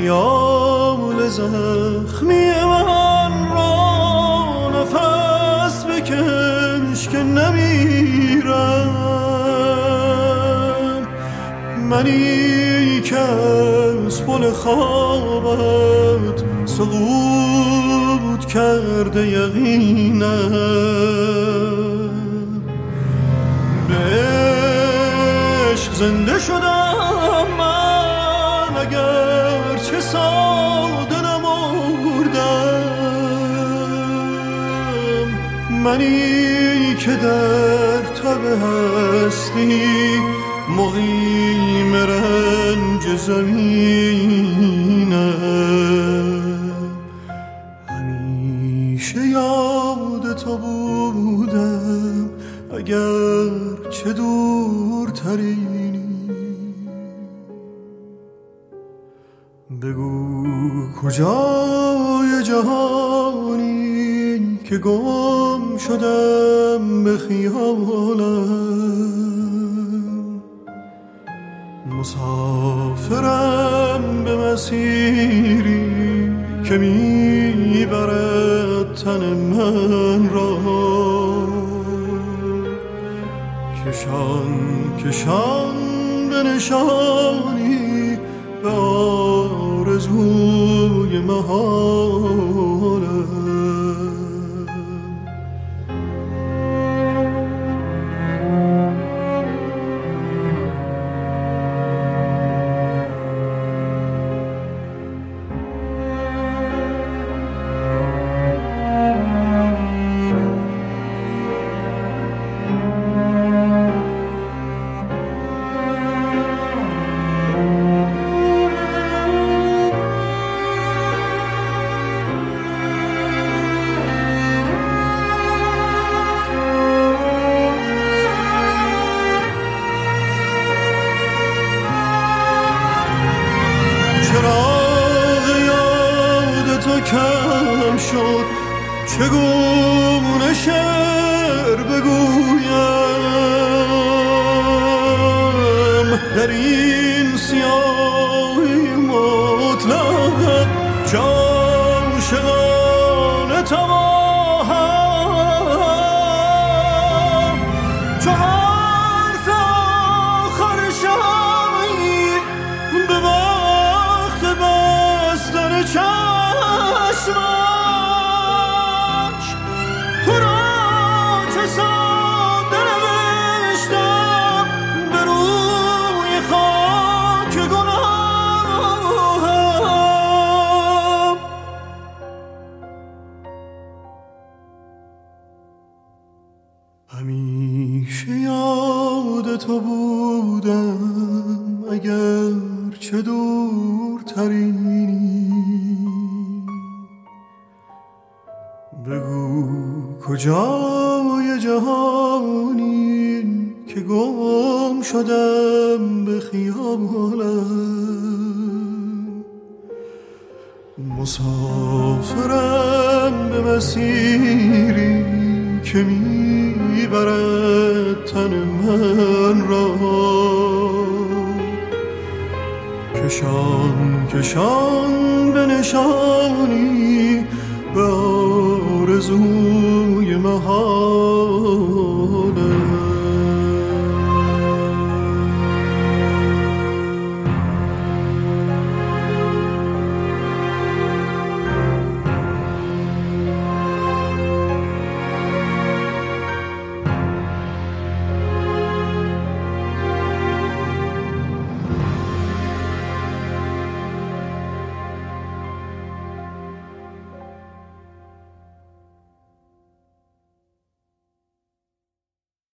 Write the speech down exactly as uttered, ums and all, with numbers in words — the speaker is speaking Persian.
خیال زخمی من را نفس بکش که نمیرم. منی که از پل خوابت سقوط کرده یقینم. به عشق زنده شدم من اگر چه ساده نمردم. منی که در تب هستی مقیم رنج زمینم. همیشه یاد تو بودم اگر چه دورترینی. بگو کجای جهانی که گم شدم به خیالم. مسافرم به مسیری که میبرد تن من را. کشان کشان به نشانی به آرزوی محالم. کم شد چگونه شعر بگویم در این سیاهی مطلق عاشقانه تباهم. چو حرف آخر شبی به وقت بستن چشم تو را چه ساده نوشتم به روی خاک گناهم. همیشه یاد تو بودم اگر چه دورترینی. بگو کجای جهانی که گم شدم به خیالم. مسافرم به مسیری که میبرد تن من را. کشان کشان به نشانی به آرزوی محال.